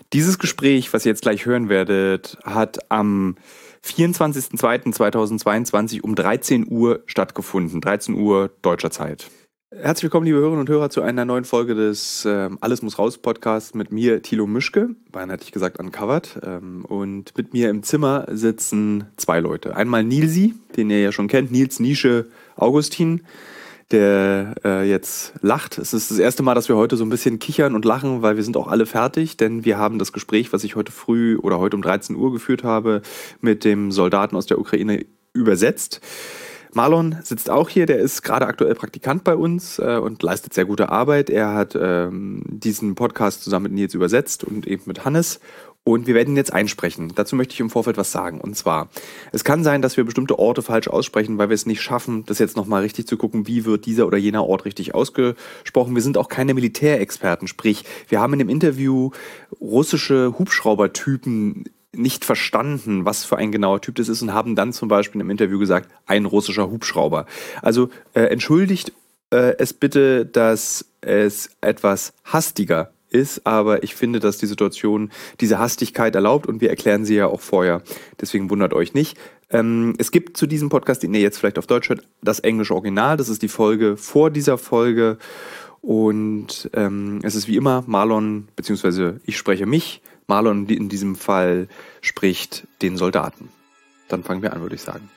Dieses Gespräch, was ihr jetzt gleich hören werdet, hat am 24.02.2022 um 13 Uhr stattgefunden. 13 Uhr deutscher Zeit. Herzlich willkommen, liebe Hörerinnen und Hörer, zu einer neuen Folge des Alles muss raus Podcasts mit mir, Thilo Mischke, beinahe hätte ich gesagt uncovered. Und mit mir im Zimmer sitzen zwei Leute. Einmal Nilsi, den ihr ja schon kennt, Nils Nische Augustin, der jetzt lacht. Es ist das erste Mal, dass wir heute so ein bisschen kichern und lachen, weil wir sind auch alle fertig, denn wir haben das Gespräch, was ich heute früh oder heute um 13 Uhr geführt habe, mit dem Soldaten aus der Ukraine übersetzt. Marlon sitzt auch hier, der ist gerade aktuell Praktikant bei uns und leistet sehr gute Arbeit. Er hat diesen Podcast zusammen mit Nils übersetzt und eben mit Hannes. Und wir werden ihn jetzt einsprechen. Dazu möchte ich im Vorfeld was sagen. Und zwar, es kann sein, dass wir bestimmte Orte falsch aussprechen, weil wir es nicht schaffen, das jetzt nochmal richtig zu gucken, wie wird dieser oder jener Ort richtig ausgesprochen. Wir sind auch keine Militärexperten, sprich, wir haben in dem Interview russische Hubschraubertypen nicht verstanden, was für ein genauer Typ das ist und haben dann zum Beispiel im Interview gesagt, ein russischer Hubschrauber. Also entschuldigt es bitte, dass es etwas hastiger ist, aber ich finde, dass die Situation diese Hastigkeit erlaubt und wir erklären sie ja auch vorher. Deswegen wundert euch nicht. Es gibt zu diesem Podcast, den ihr jetzt vielleicht auf Deutsch hört, das englische Original. Das ist die Folge vor dieser Folge und es ist wie immer Marlon, beziehungsweise ich spreche mich, Marlon in diesem Fall spricht den Soldaten. Dann fangen wir an, würde ich sagen.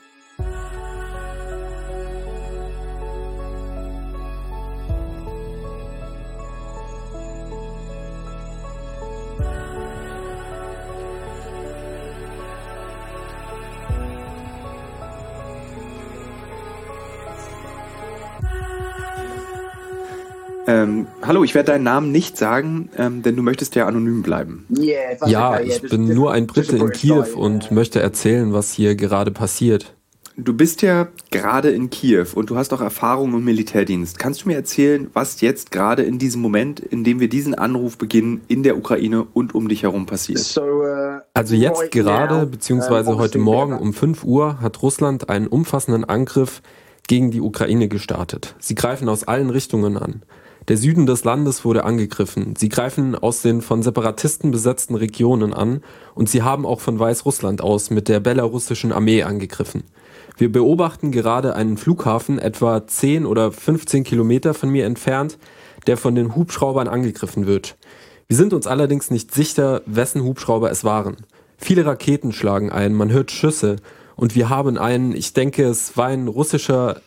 Hallo, ich werde deinen Namen nicht sagen, denn du möchtest ja anonym bleiben. Ja, ich bin nur ein Brite in Kiew und möchte erzählen, was hier gerade passiert. Du bist ja gerade in Kiew und du hast auch Erfahrung im Militärdienst. Kannst du mir erzählen, was jetzt gerade in diesem Moment, in dem wir diesen Anruf beginnen, in der Ukraine und um dich herum passiert? Also jetzt gerade, beziehungsweise heute Morgen um 5 Uhr, hat Russland einen umfassenden Angriff gegen die Ukraine gestartet. Sie greifen aus allen Richtungen an. Der Süden des Landes wurde angegriffen. Sie greifen aus den von Separatisten besetzten Regionen an und sie haben auch von Weißrussland aus mit der belarussischen Armee angegriffen. Wir beobachten gerade einen Flughafen etwa 10 oder 15 Kilometer von mir entfernt, der von den Hubschraubern angegriffen wird. Wir sind uns allerdings nicht sicher, wessen Hubschrauber es waren. Viele Raketen schlagen ein, man hört Schüsse und wir haben einen, ich denke es war ein russischer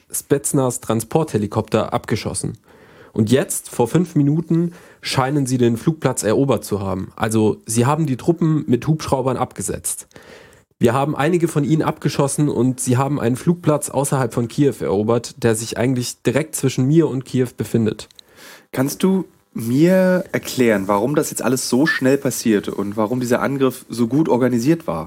Spetsnaz-Transporthelikopter abgeschossen. Und jetzt, vor 5 Minuten, scheinen sie den Flugplatz erobert zu haben. Also sie haben die Truppen mit Hubschraubern abgesetzt. Wir haben einige von ihnen abgeschossen und sie haben einen Flugplatz außerhalb von Kiew erobert, der sich eigentlich direkt zwischen mir und Kiew befindet. Kannst du mir erklären, warum das jetzt alles so schnell passiert und warum dieser Angriff so gut organisiert war?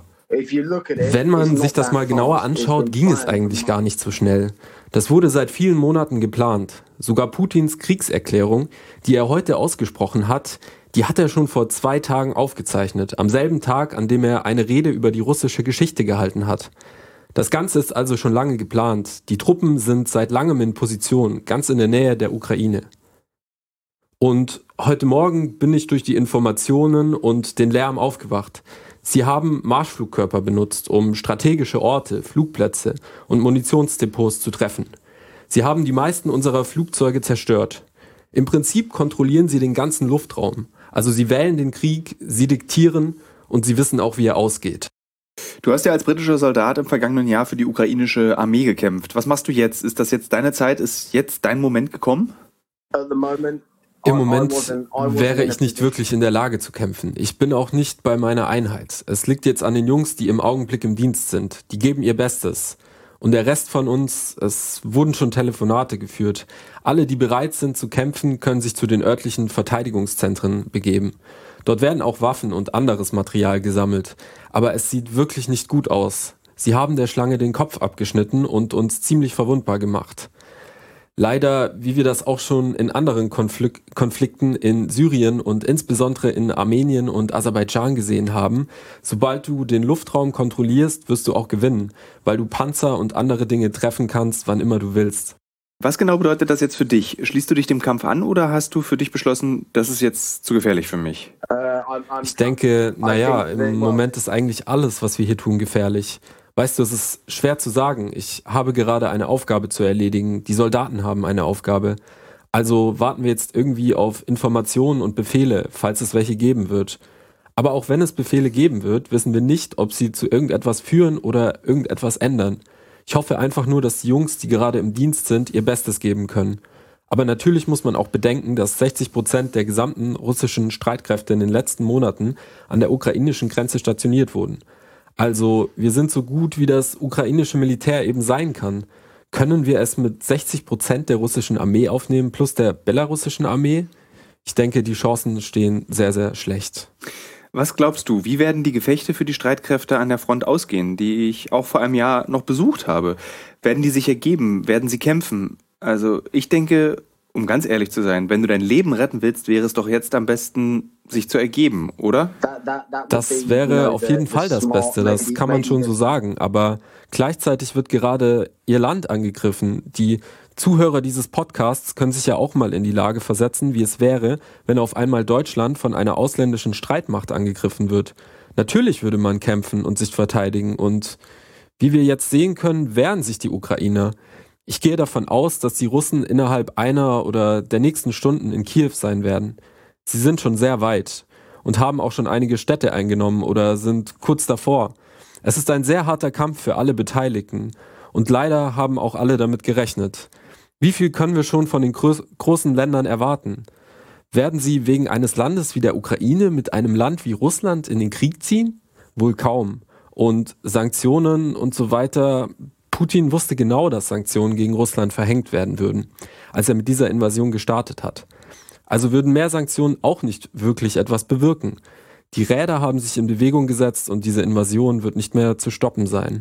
Wenn man sich das mal genauer anschaut, ging es eigentlich gar nicht so schnell. Das wurde seit vielen Monaten geplant. Sogar Putins Kriegserklärung, die er heute ausgesprochen hat, die hat er schon vor 2 Tagen aufgezeichnet, am selben Tag, an dem er eine Rede über die russische Geschichte gehalten hat. Das Ganze ist also schon lange geplant. Die Truppen sind seit langem in Position, ganz in der Nähe der Ukraine. Und heute Morgen bin ich durch die Informationen und den Lärm aufgewacht. Sie haben Marschflugkörper benutzt, um strategische Orte, Flugplätze und Munitionsdepots zu treffen. Sie haben die meisten unserer Flugzeuge zerstört. Im Prinzip kontrollieren sie den ganzen Luftraum. Also sie wählen den Krieg, sie diktieren und sie wissen auch, wie er ausgeht. Du hast ja als britischer Soldat im vergangenen Jahr für die ukrainische Armee gekämpft. Was machst du jetzt? Ist das jetzt deine Zeit? Ist jetzt dein Moment gekommen? Im Moment wäre ich nicht wirklich in der Lage zu kämpfen. Ich bin auch nicht bei meiner Einheit. Es liegt jetzt an den Jungs, die im Augenblick im Dienst sind. Die geben ihr Bestes. Und der Rest von uns, es wurden schon Telefonate geführt. Alle, die bereit sind zu kämpfen, können sich zu den örtlichen Verteidigungszentren begeben. Dort werden auch Waffen und anderes Material gesammelt. Aber es sieht wirklich nicht gut aus. Sie haben der Schlange den Kopf abgeschnitten und uns ziemlich verwundbar gemacht. Leider, wie wir das auch schon in anderen Konflikten in Syrien und insbesondere in Armenien und Aserbaidschan gesehen haben, sobald du den Luftraum kontrollierst, wirst du auch gewinnen, weil du Panzer und andere Dinge treffen kannst, wann immer du willst. Was genau bedeutet das jetzt für dich? Schließt du dich dem Kampf an oder hast du für dich beschlossen, das ist jetzt zu gefährlich für mich? Ich denke, im Moment ist eigentlich alles, was wir hier tun, gefährlich. Weißt du, es ist schwer zu sagen. Ich habe gerade eine Aufgabe zu erledigen. Die Soldaten haben eine Aufgabe. Also warten wir jetzt irgendwie auf Informationen und Befehle, falls es welche geben wird. Aber auch wenn es Befehle geben wird, wissen wir nicht, ob sie zu irgendetwas führen oder irgendetwas ändern. Ich hoffe einfach nur, dass die Jungs, die gerade im Dienst sind, ihr Bestes geben können. Aber natürlich muss man auch bedenken, dass 60% der gesamten russischen Streitkräfte in den letzten Monaten an der ukrainischen Grenze stationiert wurden. Also wir sind so gut, wie das ukrainische Militär eben sein kann. Können wir es mit 60% der russischen Armee aufnehmen plus der belarussischen Armee? Ich denke, die Chancen stehen sehr, sehr schlecht. Was glaubst du, wie werden die Gefechte für die Streitkräfte an der Front ausgehen, die ich auch vor einem Jahr noch besucht habe? Werden die sich ergeben? Werden sie kämpfen? Also ich denke, um ganz ehrlich zu sein, wenn du dein Leben retten willst, wäre es doch jetzt am besten, sich zu ergeben, oder? Das wäre auf jeden Fall das Beste, das kann man schon so sagen. Aber gleichzeitig wird gerade ihr Land angegriffen. Die Zuhörer dieses Podcasts können sich ja auch mal in die Lage versetzen, wie es wäre, wenn auf einmal Deutschland von einer ausländischen Streitmacht angegriffen wird. Natürlich würde man kämpfen und sich verteidigen. Und wie wir jetzt sehen können, wehren sich die Ukrainer. Ich gehe davon aus, dass die Russen innerhalb einer oder der nächsten Stunden in Kiew sein werden. Sie sind schon sehr weit und haben auch schon einige Städte eingenommen oder sind kurz davor. Es ist ein sehr harter Kampf für alle Beteiligten und leider haben auch alle damit gerechnet. Wie viel können wir schon von den großen Ländern erwarten? Werden sie wegen eines Landes wie der Ukraine mit einem Land wie Russland in den Krieg ziehen? Wohl kaum. Und Sanktionen und so weiter. Putin wusste genau, dass Sanktionen gegen Russland verhängt werden würden, als er mit dieser Invasion gestartet hat. Also würden mehr Sanktionen auch nicht wirklich etwas bewirken. Die Räder haben sich in Bewegung gesetzt und diese Invasion wird nicht mehr zu stoppen sein.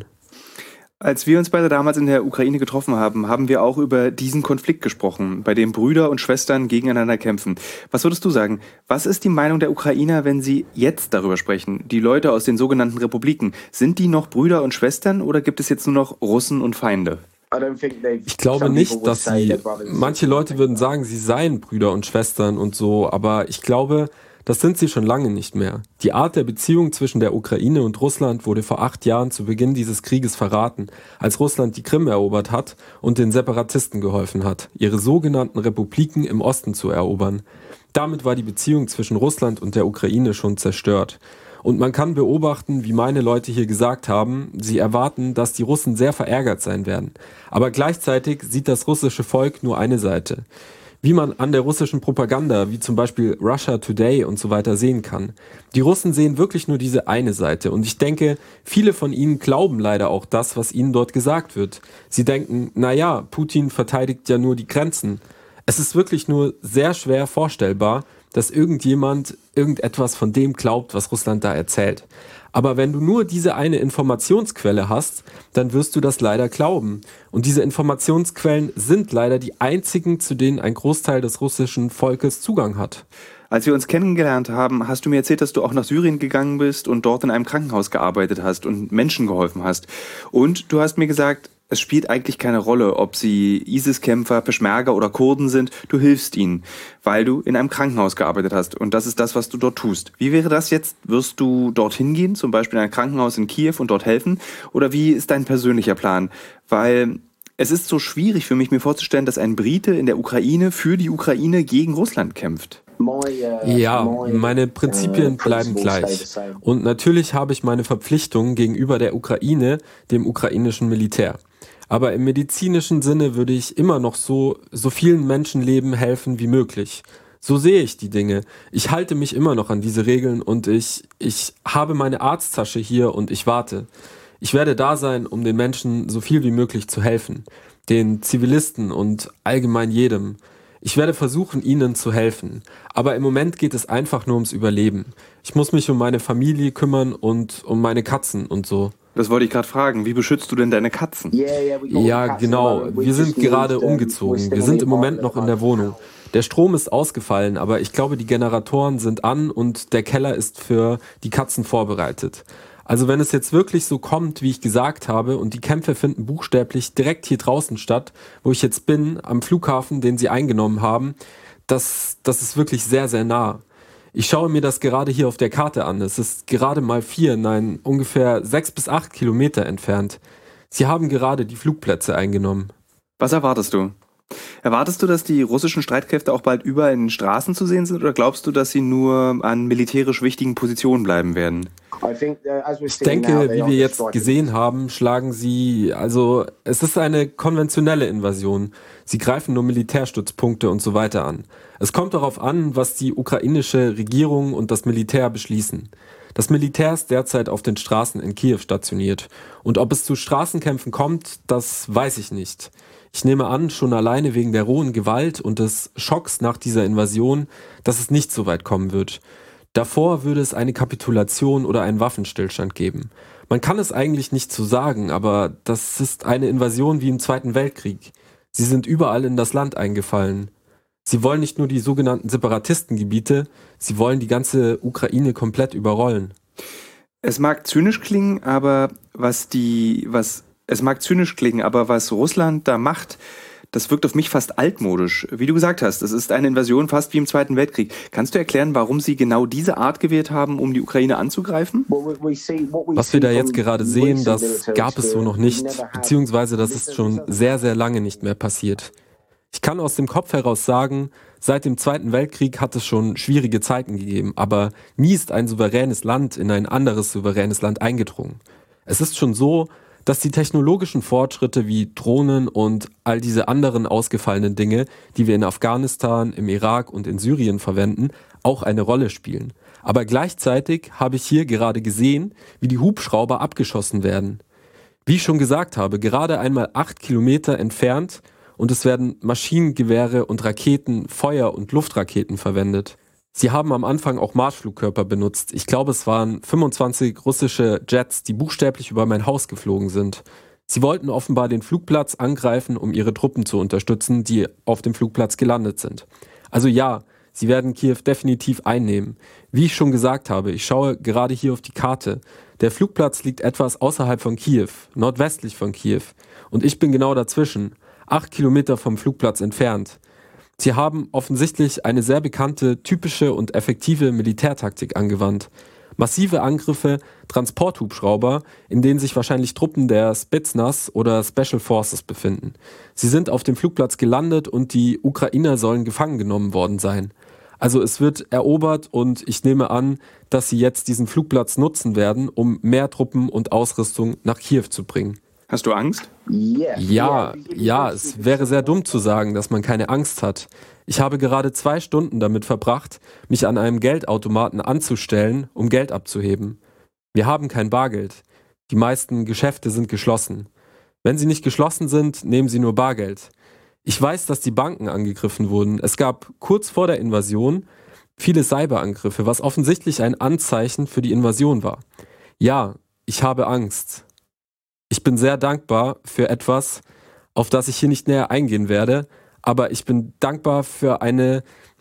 Als wir uns beide damals in der Ukraine getroffen haben, haben wir auch über diesen Konflikt gesprochen, bei dem Brüder und Schwestern gegeneinander kämpfen. Was würdest du sagen? Was ist die Meinung der Ukrainer, wenn sie jetzt darüber sprechen? Die Leute aus den sogenannten Republiken, sind die noch Brüder und Schwestern oder gibt es jetzt nur noch Russen und Feinde? Ich glaube nicht, dass manche Leute würden sagen, sie seien Brüder und Schwestern und so, aber ich glaube, das sind sie schon lange nicht mehr. Die Art der Beziehung zwischen der Ukraine und Russland wurde vor 8 Jahren zu Beginn dieses Krieges verraten, als Russland die Krim erobert hat und den Separatisten geholfen hat, ihre sogenannten Republiken im Osten zu erobern. Damit war die Beziehung zwischen Russland und der Ukraine schon zerstört. Und man kann beobachten, wie meine Leute hier gesagt haben, sie erwarten, dass die Russen sehr verärgert sein werden. Aber gleichzeitig sieht das russische Volk nur eine Seite. Wie man an der russischen Propaganda, wie zum Beispiel Russia Today und so weiter sehen kann. Die Russen sehen wirklich nur diese eine Seite und ich denke, viele von ihnen glauben leider auch das, was ihnen dort gesagt wird. Sie denken, naja, Putin verteidigt ja nur die Grenzen. Es ist wirklich nur sehr schwer vorstellbar, dass irgendjemand irgendetwas von dem glaubt, was Russland da erzählt. Aber wenn du nur diese eine Informationsquelle hast, dann wirst du das leider glauben. Und diese Informationsquellen sind leider die einzigen, zu denen ein Großteil des russischen Volkes Zugang hat. Als wir uns kennengelernt haben, hast du mir erzählt, dass du auch nach Syrien gegangen bist und dort in einem Krankenhaus gearbeitet hast und Menschen geholfen hast. Und du hast mir gesagt, es spielt eigentlich keine Rolle, ob sie ISIS-Kämpfer, Peschmerga oder Kurden sind. Du hilfst ihnen, weil du in einem Krankenhaus gearbeitet hast. Und das ist das, was du dort tust. Wie wäre das jetzt? Wirst du dorthin gehen, zum Beispiel in ein Krankenhaus in Kiew und dort helfen? Oder wie ist dein persönlicher Plan? Weil es ist so schwierig für mich, mir vorzustellen, dass ein Brite in der Ukraine für die Ukraine gegen Russland kämpft. Ja, meine Prinzipien bleiben gleich. Und natürlich habe ich meine Verpflichtungen gegenüber der Ukraine, dem ukrainischen Militär. Aber im medizinischen Sinne würde ich immer noch so vielen Menschenleben helfen wie möglich. So sehe ich die Dinge. Ich halte mich immer noch an diese Regeln und ich habe meine Arzttasche hier und ich warte. Ich werde da sein, um den Menschen so viel wie möglich zu helfen. Den Zivilisten und allgemein jedem. Ich werde versuchen, ihnen zu helfen. Aber im Moment geht es einfach nur ums Überleben. Ich muss mich um meine Familie kümmern und um meine Katzen und so. Das wollte ich gerade fragen. Wie beschützt du denn deine Katzen? Ja, genau. Wir sind gerade umgezogen. Wir sind im Moment noch in der Wohnung. Der Strom ist ausgefallen, aber ich glaube, die Generatoren sind an und der Keller ist für die Katzen vorbereitet. Also wenn es jetzt wirklich so kommt, wie ich gesagt habe, und die Kämpfe finden buchstäblich direkt hier draußen statt, wo ich jetzt bin, am Flughafen, den sie eingenommen haben, das ist wirklich sehr, sehr nah. Ich schaue mir das gerade hier auf der Karte an. Es ist gerade mal 4, nein, ungefähr 6 bis 8 Kilometer entfernt. Sie haben gerade die Flugplätze eingenommen. Was erwartest du? Erwartest du, dass die russischen Streitkräfte auch bald überall in den Straßen zu sehen sind, oder glaubst du, dass sie nur an militärisch wichtigen Positionen bleiben werden? Ich denke, wie wir jetzt gesehen haben, schlagen sie, es ist eine konventionelle Invasion. Sie greifen nur Militärstützpunkte und so weiter an. Es kommt darauf an, was die ukrainische Regierung und das Militär beschließen. Das Militär ist derzeit auf den Straßen in Kiew stationiert. Und ob es zu Straßenkämpfen kommt, das weiß ich nicht. Ich nehme an, schon alleine wegen der rohen Gewalt und des Schocks nach dieser Invasion, dass es nicht so weit kommen wird. Davor würde es eine Kapitulation oder einen Waffenstillstand geben. Man kann es eigentlich nicht so sagen, aber das ist eine Invasion wie im Zweiten Weltkrieg. Sie sind überall in das Land eingefallen. Sie wollen nicht nur die sogenannten Separatistengebiete, sie wollen die ganze Ukraine komplett überrollen. Es mag zynisch klingen, aber was Russland da macht, das wirkt auf mich fast altmodisch. Wie du gesagt hast, es ist eine Invasion fast wie im Zweiten Weltkrieg. Kannst du erklären, warum sie genau diese Art gewählt haben, um die Ukraine anzugreifen? Was wir da jetzt gerade sehen, das gab es so noch nicht, beziehungsweise das ist schon sehr, sehr lange nicht mehr passiert. Ich kann aus dem Kopf heraus sagen, seit dem Zweiten Weltkrieg hat es schon schwierige Zeiten gegeben, aber nie ist ein souveränes Land in ein anderes souveränes Land eingedrungen. Es ist schon so, dass die technologischen Fortschritte wie Drohnen und all diese anderen ausgefallenen Dinge, die wir in Afghanistan, im Irak und in Syrien verwenden, auch eine Rolle spielen. Aber gleichzeitig habe ich hier gerade gesehen, wie die Hubschrauber abgeschossen werden. Wie ich schon gesagt habe, gerade einmal 8 Kilometer entfernt, und es werden Maschinengewehre und Raketen, Feuer- und Luftraketen verwendet. Sie haben am Anfang auch Marschflugkörper benutzt. Ich glaube, es waren 25 russische Jets, die buchstäblich über mein Haus geflogen sind. Sie wollten offenbar den Flugplatz angreifen, um ihre Truppen zu unterstützen, die auf dem Flugplatz gelandet sind. Also ja, sie werden Kiew definitiv einnehmen. Wie ich schon gesagt habe, ich schaue gerade hier auf die Karte. Der Flugplatz liegt etwas außerhalb von Kiew, nordwestlich von Kiew. Und ich bin genau dazwischen, 8 Kilometer vom Flugplatz entfernt. Sie haben offensichtlich eine sehr bekannte, typische und effektive Militärtaktik angewandt. Massive Angriffe, Transporthubschrauber, in denen sich wahrscheinlich Truppen der Spetsnaz oder Special Forces befinden. Sie sind auf dem Flugplatz gelandet und die Ukrainer sollen gefangen genommen worden sein. Also es wird erobert und ich nehme an, dass sie jetzt diesen Flugplatz nutzen werden, um mehr Truppen und Ausrüstung nach Kiew zu bringen. Hast du Angst? Ja, es wäre sehr dumm zu sagen, dass man keine Angst hat. Ich habe gerade 2 Stunden damit verbracht, mich an einem Geldautomaten anzustellen, um Geld abzuheben. Wir haben kein Bargeld. Die meisten Geschäfte sind geschlossen. Wenn sie nicht geschlossen sind, nehmen sie nur Bargeld. Ich weiß, dass die Banken angegriffen wurden. Es gab kurz vor der Invasion viele Cyberangriffe, was offensichtlich ein Anzeichen für die Invasion war. Ja, ich habe Angst. Ich bin sehr dankbar für etwas, auf das ich hier nicht näher eingehen werde, aber ich bin dankbar für eine,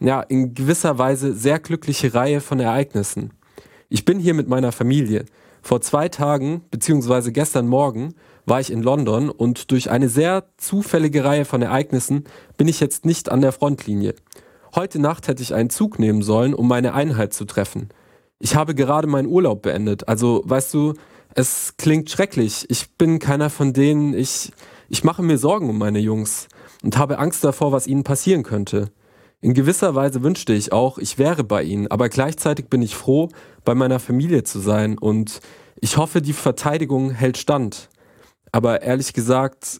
in gewisser Weise sehr glückliche Reihe von Ereignissen. Ich bin hier mit meiner Familie. Vor 2 Tagen, beziehungsweise gestern Morgen, war ich in London und durch eine sehr zufällige Reihe von Ereignissen bin ich jetzt nicht an der Frontlinie. Heute Nacht hätte ich einen Zug nehmen sollen, um meine Einheit zu treffen. Ich habe gerade meinen Urlaub beendet, also weißt du, es klingt schrecklich. Ich bin keiner von denen, ich mache mir Sorgen um meine Jungs und habe Angst davor, was ihnen passieren könnte. In gewisser Weise wünschte ich auch, ich wäre bei ihnen, aber gleichzeitig bin ich froh, bei meiner Familie zu sein und ich hoffe, die Verteidigung hält stand. Aber ehrlich gesagt,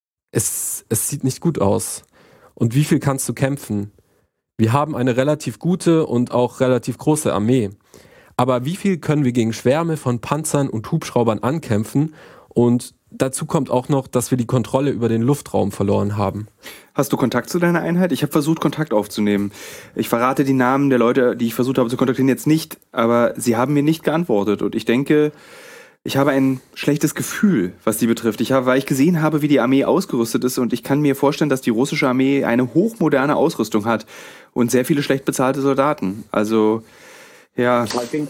es sieht nicht gut aus. Und wie viel kannst du kämpfen? Wir haben eine relativ gute und auch relativ große Armee. Aber wie viel können wir gegen Schwärme von Panzern und Hubschraubern ankämpfen? Und dazu kommt auch noch, dass wir die Kontrolle über den Luftraum verloren haben. Hast du Kontakt zu deiner Einheit? Ich habe versucht, Kontakt aufzunehmen. Ich verrate die Namen der Leute, die ich versucht habe zu kontaktieren, jetzt nicht. Aber sie haben mir nicht geantwortet. Und ich denke, ich habe ein schlechtes Gefühl, was die betrifft. Weil ich gesehen habe, wie die Armee ausgerüstet ist. Und ich kann mir vorstellen, dass die russische Armee eine hochmoderne Ausrüstung hat. Und sehr viele schlecht bezahlte Soldaten. Also... Ja,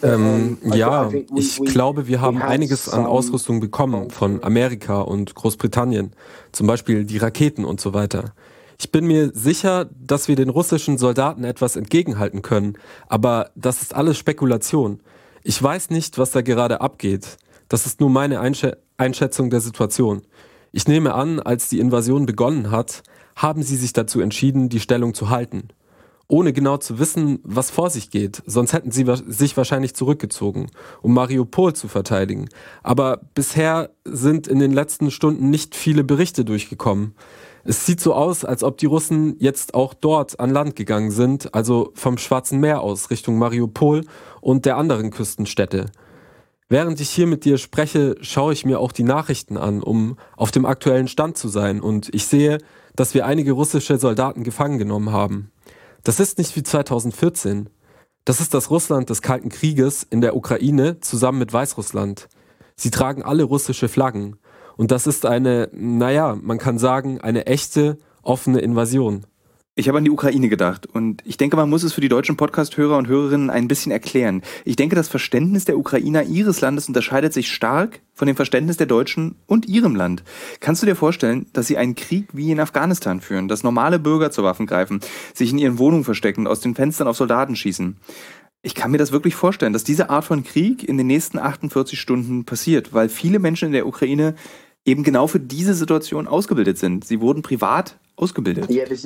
ich glaube, wir haben einiges an Ausrüstung bekommen von Amerika und Großbritannien. Zum Beispiel die Raketen und so weiter. Ich bin mir sicher, dass wir den russischen Soldaten etwas entgegenhalten können, aber das ist alles Spekulation. Ich weiß nicht, was da gerade abgeht. Das ist nur meine Einschätzung der Situation. Ich nehme an, als die Invasion begonnen hat, haben sie sich dazu entschieden, die Stellung zu halten. Ohne genau zu wissen, was vor sich geht, sonst hätten sie sich wahrscheinlich zurückgezogen, um Mariupol zu verteidigen. Aber bisher sind in den letzten Stunden nicht viele Berichte durchgekommen. Es sieht so aus, als ob die Russen jetzt auch dort an Land gegangen sind, also vom Schwarzen Meer aus Richtung Mariupol und der anderen Küstenstädte. Während ich hier mit dir spreche, schaue ich mir auch die Nachrichten an, um auf dem aktuellen Stand zu sein. Und ich sehe, dass wir einige russische Soldaten gefangen genommen haben. Das ist nicht wie 2014. Das ist das Russland des Kalten Krieges in der Ukraine zusammen mit Weißrussland. Sie tragen alle russische Flaggen. Und das ist man kann sagen, eine echte, offene Invasion. Ich habe an die Ukraine gedacht und ich denke, man muss es für die deutschen Podcast-Hörer und Hörerinnen ein bisschen erklären. Ich denke, das Verständnis der Ukrainer ihres Landes unterscheidet sich stark von dem Verständnis der Deutschen und ihrem Land. Kannst du dir vorstellen, dass sie einen Krieg wie in Afghanistan führen, dass normale Bürger zu Waffen greifen, sich in ihren Wohnungen verstecken, aus den Fenstern auf Soldaten schießen? Ich kann mir das wirklich vorstellen, dass diese Art von Krieg in den nächsten 48 Stunden passiert, weil viele Menschen in der Ukraine eben genau für diese Situation ausgebildet sind. Sie wurden privat ausgebildet.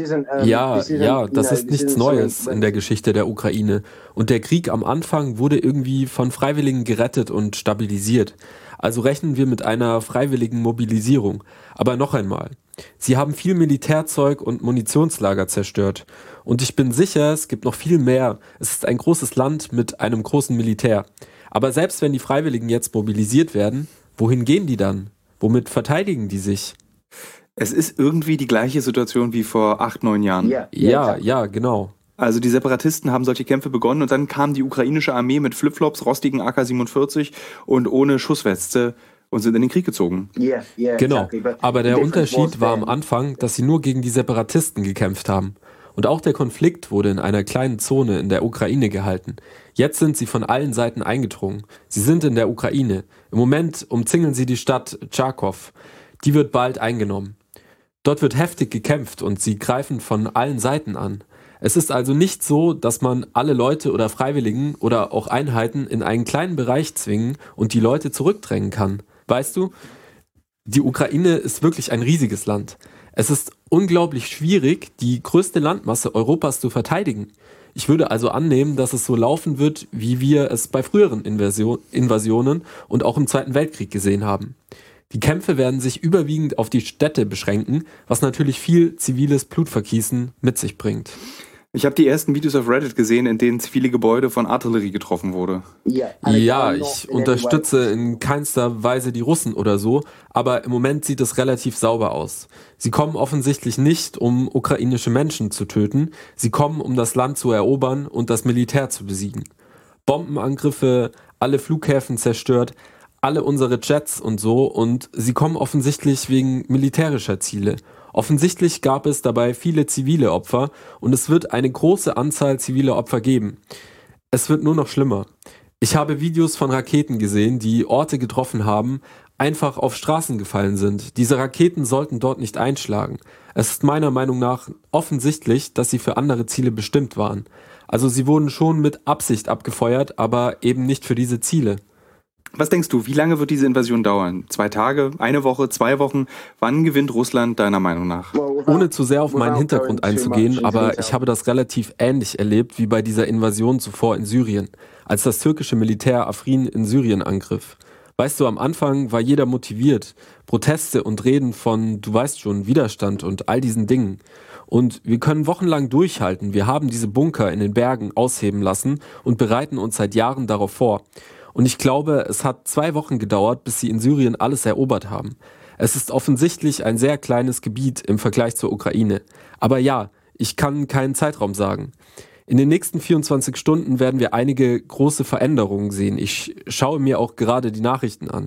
Das ist nichts Neues in der Geschichte der Ukraine. Und der Krieg am Anfang wurde irgendwie von Freiwilligen gerettet und stabilisiert. Also rechnen wir mit einer freiwilligen Mobilisierung. Aber noch einmal, sie haben viel Militärzeug und Munitionslager zerstört. Und ich bin sicher, es gibt noch viel mehr. Es ist ein großes Land mit einem großen Militär. Aber selbst wenn die Freiwilligen jetzt mobilisiert werden, wohin gehen die dann? Womit verteidigen die sich? Es ist irgendwie die gleiche Situation wie vor 8, 9 Jahren. Ja, genau. Also die Separatisten haben solche Kämpfe begonnen und dann kam die ukrainische Armee mit Flipflops, rostigen AK-47 und ohne Schussweste und sind in den Krieg gezogen. Genau, aber der Unterschied war am Anfang, dass sie nur gegen die Separatisten gekämpft haben. Und auch der Konflikt wurde in einer kleinen Zone in der Ukraine gehalten. Jetzt sind sie von allen Seiten eingedrungen. Sie sind in der Ukraine. Im Moment umzingeln sie die Stadt Charkow. Die wird bald eingenommen. Dort wird heftig gekämpft und sie greifen von allen Seiten an. Es ist also nicht so, dass man alle Leute oder Freiwilligen oder auch Einheiten in einen kleinen Bereich zwingen und die Leute zurückdrängen kann. Weißt du, die Ukraine ist wirklich ein riesiges Land. Es ist unglaublich schwierig, die größte Landmasse Europas zu verteidigen. Ich würde also annehmen, dass es so laufen wird, wie wir es bei früheren Invasionen und auch im Zweiten Weltkrieg gesehen haben. Die Kämpfe werden sich überwiegend auf die Städte beschränken, was natürlich viel ziviles Blutvergießen mit sich bringt. Ich habe die ersten Videos auf Reddit gesehen, in denen zivile Gebäude von Artillerie getroffen wurde. Ja, ich unterstütze in keinster Weise die Russen oder so, aber im Moment sieht es relativ sauber aus. Sie kommen offensichtlich nicht, um ukrainische Menschen zu töten, sie kommen, um das Land zu erobern und das Militär zu besiegen. Bombenangriffe, alle Flughäfen zerstört, alle unsere Jets und so, und sie kommen offensichtlich wegen militärischer Ziele. Offensichtlich gab es dabei viele zivile Opfer und es wird eine große Anzahl ziviler Opfer geben. Es wird nur noch schlimmer. Ich habe Videos von Raketen gesehen, die Orte getroffen haben, einfach auf Straßen gefallen sind. Diese Raketen sollten dort nicht einschlagen. Es ist meiner Meinung nach offensichtlich, dass sie für andere Ziele bestimmt waren. Also sie wurden schon mit Absicht abgefeuert, aber eben nicht für diese Ziele. Was denkst du, wie lange wird diese Invasion dauern? 2 Tage, 1 Woche, 2 Wochen? Wann gewinnt Russland deiner Meinung nach? Ohne zu sehr auf meinen Hintergrund einzugehen, aber ich habe das relativ ähnlich erlebt wie bei dieser Invasion zuvor in Syrien, als das türkische Militär Afrin in Syrien angriff. Weißt du, am Anfang war jeder motiviert, Proteste und Reden von, du weißt schon, Widerstand und all diesen Dingen. Und wir können wochenlang durchhalten, wir haben diese Bunker in den Bergen ausheben lassen und bereiten uns seit Jahren darauf vor. Und ich glaube, es hat 2 Wochen gedauert, bis sie in Syrien alles erobert haben. Es ist offensichtlich ein sehr kleines Gebiet im Vergleich zur Ukraine. Aber ja, ich kann keinen Zeitraum sagen. In den nächsten 24 Stunden werden wir einige große Veränderungen sehen. Ich schaue mir auch gerade die Nachrichten an.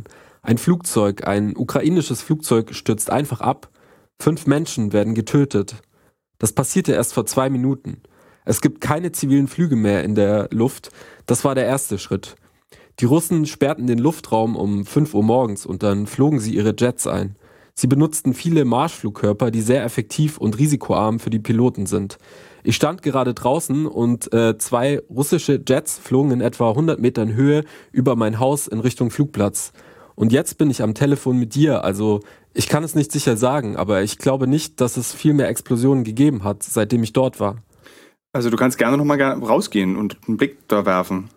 Ein ukrainisches Flugzeug stürzt einfach ab. 5 Menschen werden getötet. Das passierte erst vor 2 Minuten. Es gibt keine zivilen Flüge mehr in der Luft. Das war der erste Schritt. Die Russen sperrten den Luftraum um 5 Uhr morgens und dann flogen sie ihre Jets ein. Sie benutzten viele Marschflugkörper, die sehr effektiv und risikoarm für die Piloten sind. Ich stand gerade draußen und 2 russische Jets flogen in etwa 100 Metern Höhe über mein Haus in Richtung Flugplatz. Und jetzt bin ich am Telefon mit dir, also ich kann es nicht sicher sagen, aber ich glaube nicht, dass es viel mehr Explosionen gegeben hat, seitdem ich dort war. Also du kannst gerne nochmal rausgehen und einen Blick da werfen.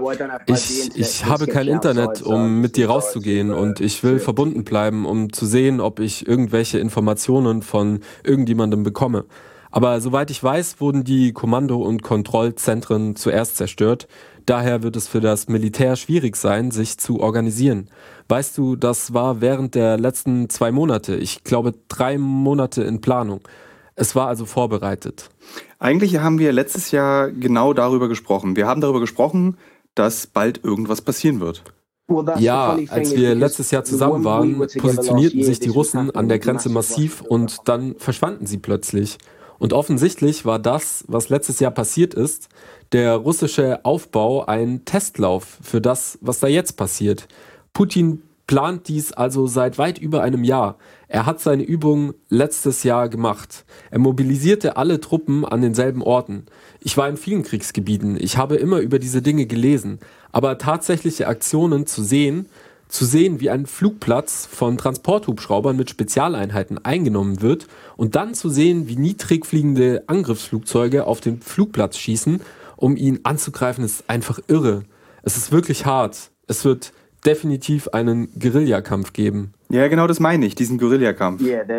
Ich habe kein Internet, um mit dir rauszugehen, und ich will verbunden bleiben, um zu sehen, ob ich irgendwelche Informationen von irgendjemandem bekomme. Aber soweit ich weiß, wurden die Kommando- und Kontrollzentren zuerst zerstört. Daher wird es für das Militär schwierig sein, sich zu organisieren. Weißt du, das war während der letzten 2 Monate, ich glaube 3 Monate in Planung. Es war also vorbereitet. Eigentlich haben wir letztes Jahr genau darüber gesprochen. Wir haben darüber gesprochen, dass bald irgendwas passieren wird. Ja, als wir letztes Jahr zusammen waren, positionierten sich die Russen an der Grenze massiv und dann verschwanden sie plötzlich. Und offensichtlich war das, was letztes Jahr passiert ist, der russische Aufbau ein Testlauf für das, was da jetzt passiert. Putin plant dies also seit weit über einem Jahr. Er hat seine Übung letztes Jahr gemacht. Er mobilisierte alle Truppen an denselben Orten. Ich war in vielen Kriegsgebieten. Ich habe immer über diese Dinge gelesen. Aber tatsächliche Aktionen zu sehen, wie ein Flugplatz von Transporthubschraubern mit Spezialeinheiten eingenommen wird und dann zu sehen, wie niedrig fliegende Angriffsflugzeuge auf den Flugplatz schießen, um ihn anzugreifen, ist einfach irre. Es ist wirklich hart. Es wird definitiv einen Guerillakampf geben. Ja, genau das meine ich, diesen Guerillakampf.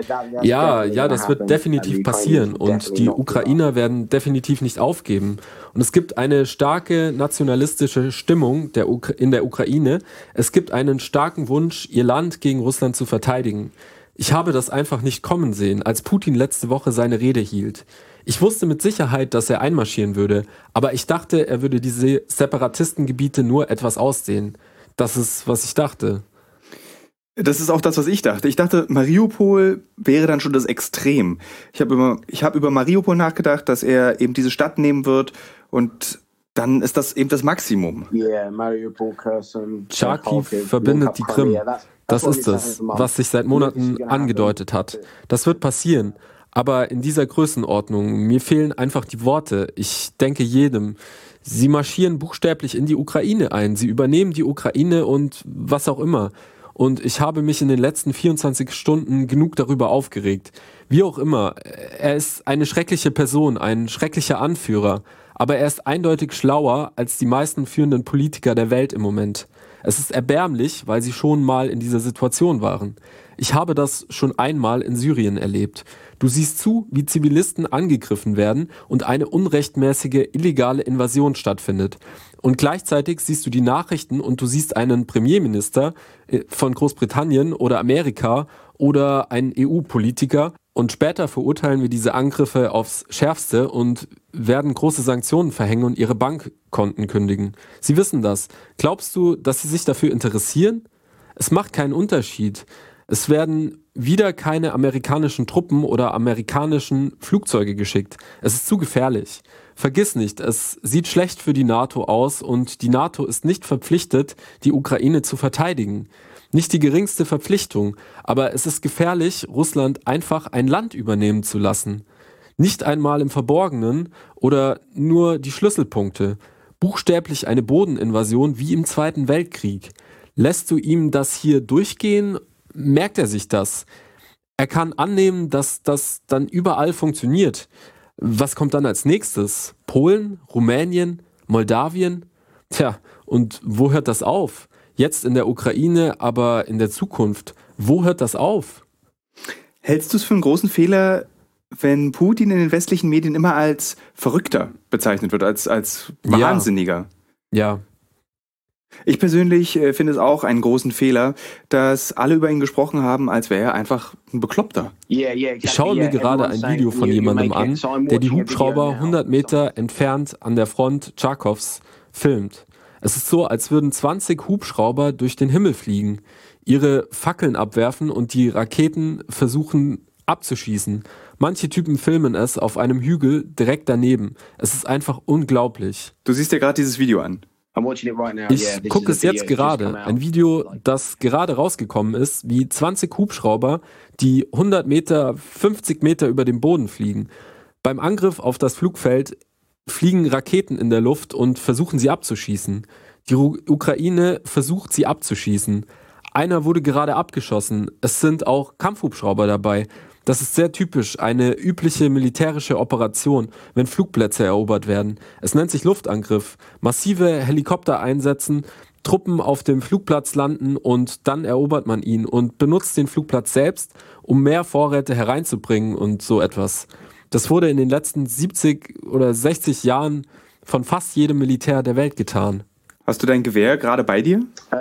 Ja, das wird definitiv passieren und die Ukrainer werden definitiv nicht aufgeben. Und es gibt eine starke nationalistische Stimmung in der Ukraine. Es gibt einen starken Wunsch, ihr Land gegen Russland zu verteidigen. Ich habe das einfach nicht kommen sehen, als Putin letzte Woche seine Rede hielt. Ich wusste mit Sicherheit, dass er einmarschieren würde, aber ich dachte, er würde diese Separatistengebiete nur etwas ausdehnen. Das ist, was ich dachte. Das ist auch das, was ich dachte. Ich dachte, Mariupol wäre dann schon das Extrem. Ich habe über Mariupol nachgedacht, dass er eben diese Stadt nehmen wird und dann ist das eben das Maximum. Charkiw verbindet die Krim. Das ist es, was sich seit Monaten angedeutet hat. Das wird passieren. Aber in dieser Größenordnung, mir fehlen einfach die Worte. Ich denke jedem. Sie marschieren buchstäblich in die Ukraine ein. Sie übernehmen die Ukraine und was auch immer. Und ich habe mich in den letzten 24 Stunden genug darüber aufgeregt. Wie auch immer, er ist eine schreckliche Person, ein schrecklicher Anführer. Aber er ist eindeutig schlauer als die meisten führenden Politiker der Welt im Moment. Es ist erbärmlich, weil sie schon mal in dieser Situation waren. Ich habe das schon einmal in Syrien erlebt. Du siehst zu, wie Zivilisten angegriffen werden und eine unrechtmäßige illegale Invasion stattfindet. Und gleichzeitig siehst du die Nachrichten und du siehst einen Premierminister von Großbritannien oder Amerika oder einen EU-Politiker. Und später verurteilen wir diese Angriffe aufs Schärfste und werden große Sanktionen verhängen und ihre Bankkonten kündigen. Sie wissen das. Glaubst du, dass sie sich dafür interessieren? Es macht keinen Unterschied. Es werden wieder keine amerikanischen Truppen oder amerikanischen Flugzeuge geschickt. Es ist zu gefährlich. Vergiss nicht, es sieht schlecht für die NATO aus und die NATO ist nicht verpflichtet, die Ukraine zu verteidigen. Nicht die geringste Verpflichtung, aber es ist gefährlich, Russland einfach ein Land übernehmen zu lassen. Nicht einmal im Verborgenen oder nur die Schlüsselpunkte. Buchstäblich eine Bodeninvasion wie im Zweiten Weltkrieg. Lässt du ihm das hier durchgehen? Merkt er sich das? Er kann annehmen, dass das dann überall funktioniert. Was kommt dann als nächstes? Polen? Rumänien? Moldawien? Tja, und wo hört das auf? Jetzt in der Ukraine, aber in der Zukunft. Wo hört das auf? Hältst du es für einen großen Fehler, wenn Putin in den westlichen Medien immer als Verrückter bezeichnet wird, als Wahnsinniger? Ja. Ich persönlich finde es auch einen großen Fehler, dass alle über ihn gesprochen haben, als wäre er einfach ein Bekloppter. Ich schaue mir gerade ein Video von jemandem an, der die Hubschrauber 100 Meter entfernt an der Front Charkows filmt. Es ist so, als würden 20 Hubschrauber durch den Himmel fliegen, ihre Fackeln abwerfen und die Raketen versuchen abzuschießen. Manche Typen filmen es auf einem Hügel direkt daneben. Es ist einfach unglaublich. Du siehst dir gerade dieses Video an. Ich gucke es jetzt gerade, ein Video, das gerade rausgekommen ist, wie 20 Hubschrauber, die 100 Meter, 50 Meter über dem Boden fliegen. Beim Angriff auf das Flugfeld fliegen Raketen in der Luft und versuchen sie abzuschießen. Die Ukraine versucht sie abzuschießen. Einer wurde gerade abgeschossen. Es sind auch Kampfhubschrauber dabei. Das ist sehr typisch, eine übliche militärische Operation, wenn Flugplätze erobert werden. Es nennt sich Luftangriff. Massive Helikopter einsetzen, Truppen auf dem Flugplatz landen und dann erobert man ihn und benutzt den Flugplatz selbst, um mehr Vorräte hereinzubringen und so etwas. Das wurde in den letzten 70 oder 60 Jahren von fast jedem Militär der Welt getan. Hast du dein Gewehr gerade bei dir?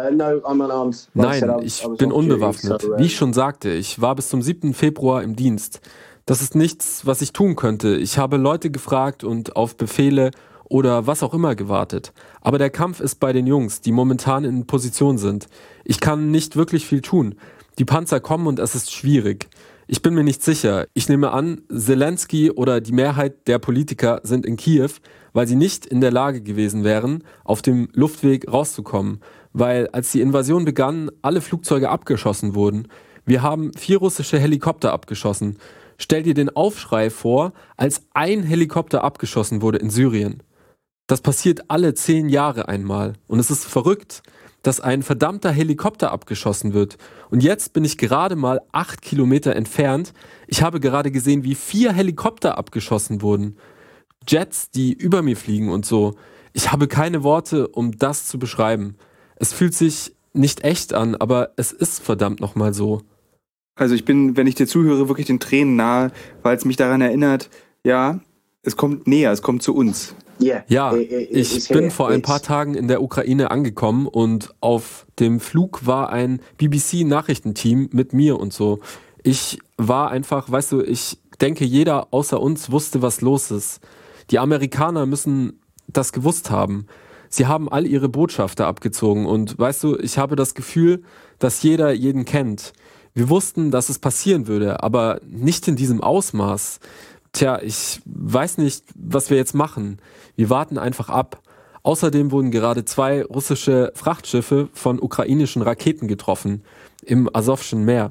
Nein, ich bin unbewaffnet. Wie ich schon sagte, ich war bis zum 7. Februar im Dienst. Das ist nichts, was ich tun könnte. Ich habe Leute gefragt und auf Befehle oder was auch immer gewartet. Aber der Kampf ist bei den Jungs, die momentan in Position sind. Ich kann nicht wirklich viel tun. Die Panzer kommen und es ist schwierig. Ich bin mir nicht sicher. Ich nehme an, Zelensky oder die Mehrheit der Politiker sind in Kiew, weil sie nicht in der Lage gewesen wären, auf dem Luftweg rauszukommen. Weil als die Invasion begann, alle Flugzeuge abgeschossen wurden. Wir haben 4 russische Helikopter abgeschossen. Stell dir den Aufschrei vor, als ein Helikopter abgeschossen wurde in Syrien. Das passiert alle 10 Jahre einmal. Und es ist verrückt, dass ein verdammter Helikopter abgeschossen wird. Und jetzt bin ich gerade mal 8 Kilometer entfernt. Ich habe gerade gesehen, wie 4 Helikopter abgeschossen wurden. Jets, die über mir fliegen und so. Ich habe keine Worte, um das zu beschreiben. Es fühlt sich nicht echt an, aber es ist verdammt nochmal so. Also ich bin, wenn ich dir zuhöre, wirklich den Tränen nahe, weil es mich daran erinnert, ja, es kommt näher, es kommt zu uns. Ja, ich bin vor ein paar Tagen in der Ukraine angekommen und auf dem Flug war ein BBC-Nachrichtenteam mit mir und so. Ich war einfach, weißt du, ich denke, jeder außer uns wusste, was los ist. Die Amerikaner müssen das gewusst haben. Sie haben all ihre Botschafter abgezogen und weißt du, ich habe das Gefühl, dass jeder jeden kennt. Wir wussten, dass es passieren würde, aber nicht in diesem Ausmaß. Tja, ich weiß nicht, was wir jetzt machen. Wir warten einfach ab. Außerdem wurden gerade 2 russische Frachtschiffe von ukrainischen Raketen getroffen im Asowschen Meer.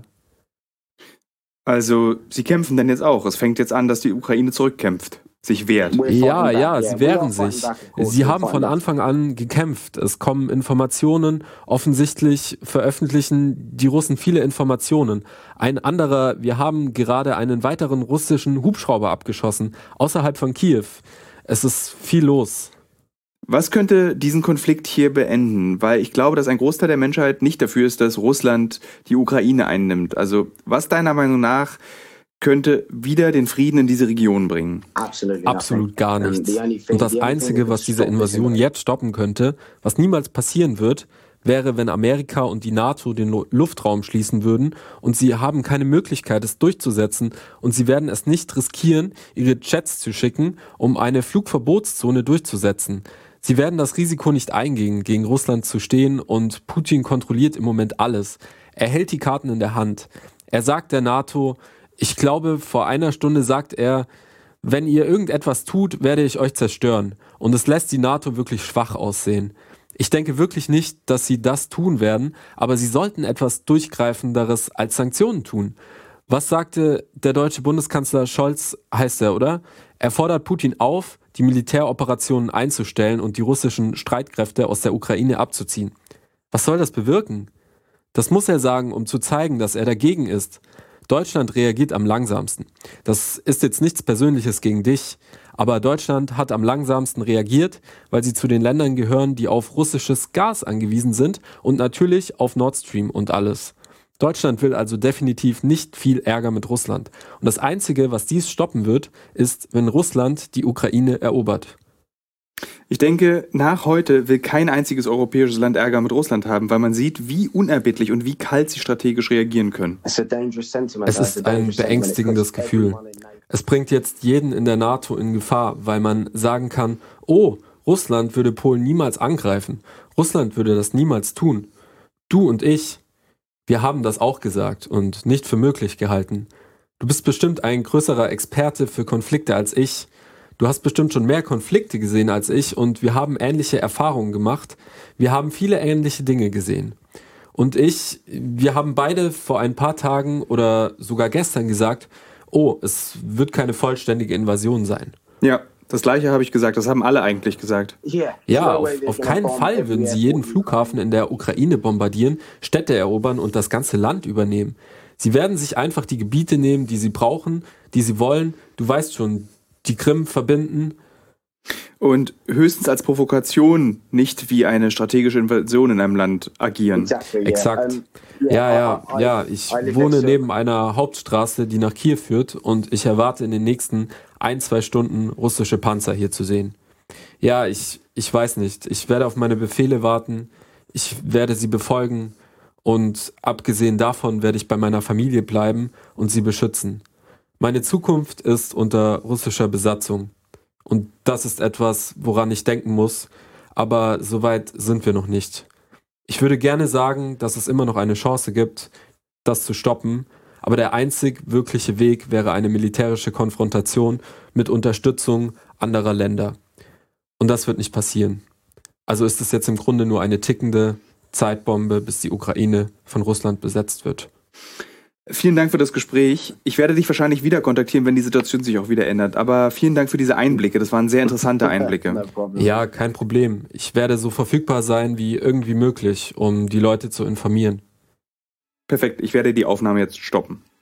Also, sie kämpfen denn jetzt auch. Es fängt jetzt an, dass die Ukraine zurückkämpft, sich wehrt. Ja, sie wehren sich. Sie haben von Anfang an gekämpft. Es kommen Informationen. Offensichtlich veröffentlichen die Russen viele Informationen. Wir haben gerade einen weiteren russischen Hubschrauber abgeschossen, außerhalb von Kiew. Es ist viel los. Was könnte diesen Konflikt hier beenden? Weil ich glaube, dass ein Großteil der Menschheit nicht dafür ist, dass Russland die Ukraine einnimmt. Also was deiner Meinung nach könnte wieder den Frieden in diese Region bringen? Absolut gar nichts. Und das Einzige, was diese Invasion jetzt stoppen könnte, was niemals passieren wird, wäre, wenn Amerika und die NATO den Luftraum schließen würden und sie haben keine Möglichkeit, es durchzusetzen und sie werden es nicht riskieren, ihre Jets zu schicken, um eine Flugverbotszone durchzusetzen. Sie werden das Risiko nicht eingehen, gegen Russland zu stehen und Putin kontrolliert im Moment alles. Er hält die Karten in der Hand. Er sagt der NATO, ich glaube, vor einer Stunde sagt er, wenn ihr irgendetwas tut, werde ich euch zerstören. Und es lässt die NATO wirklich schwach aussehen. Ich denke wirklich nicht, dass sie das tun werden, aber sie sollten etwas Durchgreifenderes als Sanktionen tun. Was sagte der deutsche Bundeskanzler Scholz, heißt er, oder? Er fordert Putin auf, die Militäroperationen einzustellen und die russischen Streitkräfte aus der Ukraine abzuziehen. Was soll das bewirken? Das muss er sagen, um zu zeigen, dass er dagegen ist. Deutschland reagiert am langsamsten. Das ist jetzt nichts Persönliches gegen dich, aber Deutschland hat am langsamsten reagiert, weil sie zu den Ländern gehören, die auf russisches Gas angewiesen sind und natürlich auf Nord Stream und alles. Deutschland will also definitiv nicht viel Ärger mit Russland. Und das Einzige, was dies stoppen wird, ist, wenn Russland die Ukraine erobert. Ich denke, nach heute will kein einziges europäisches Land Ärger mit Russland haben, weil man sieht, wie unerbittlich und wie kalt sie strategisch reagieren können. Es ist ein beängstigendes Gefühl. Es bringt jetzt jeden in der NATO in Gefahr, weil man sagen kann, oh, Russland würde Polen niemals angreifen. Russland würde das niemals tun. Du und ich, wir haben das auch gesagt und nicht für möglich gehalten. Du bist bestimmt ein größerer Experte für Konflikte als ich. Du hast bestimmt schon mehr Konflikte gesehen als ich und wir haben ähnliche Erfahrungen gemacht. Wir haben viele ähnliche Dinge gesehen. Und wir haben beide vor ein paar Tagen oder sogar gestern gesagt, oh, es wird keine vollständige Invasion sein. Ja, das Gleiche habe ich gesagt, das haben alle eigentlich gesagt. Ja, auf keinen Fall würden sie jeden Flughafen in der Ukraine bombardieren, Städte erobern und das ganze Land übernehmen. Sie werden sich einfach die Gebiete nehmen, die sie brauchen, die sie wollen. Du weißt schon, die Krim verbinden. Und höchstens als Provokation, nicht wie eine strategische Invasion in einem Land agieren. Exakt. Ja, ich wohne neben einer Hauptstraße, die nach Kiew führt und ich erwarte in den nächsten 1-2 Stunden russische Panzer hier zu sehen. Ja, ich weiß nicht. Ich werde auf meine Befehle warten. Ich werde sie befolgen. Und abgesehen davon werde ich bei meiner Familie bleiben und sie beschützen. Meine Zukunft ist unter russischer Besatzung. Und das ist etwas, woran ich denken muss. Aber so weit sind wir noch nicht. Ich würde gerne sagen, dass es immer noch eine Chance gibt, das zu stoppen. Aber der einzig wirkliche Weg wäre eine militärische Konfrontation mit Unterstützung anderer Länder. Und das wird nicht passieren. Also ist es jetzt im Grunde nur eine tickende Zeitbombe, bis die Ukraine von Russland besetzt wird. Vielen Dank für das Gespräch. Ich werde dich wahrscheinlich wieder kontaktieren, wenn die Situation sich auch wieder ändert. Aber vielen Dank für diese Einblicke. Das waren sehr interessante Einblicke. Ja, kein Problem. Ich werde so verfügbar sein wie irgendwie möglich, um die Leute zu informieren. Perfekt. Ich werde die Aufnahme jetzt stoppen.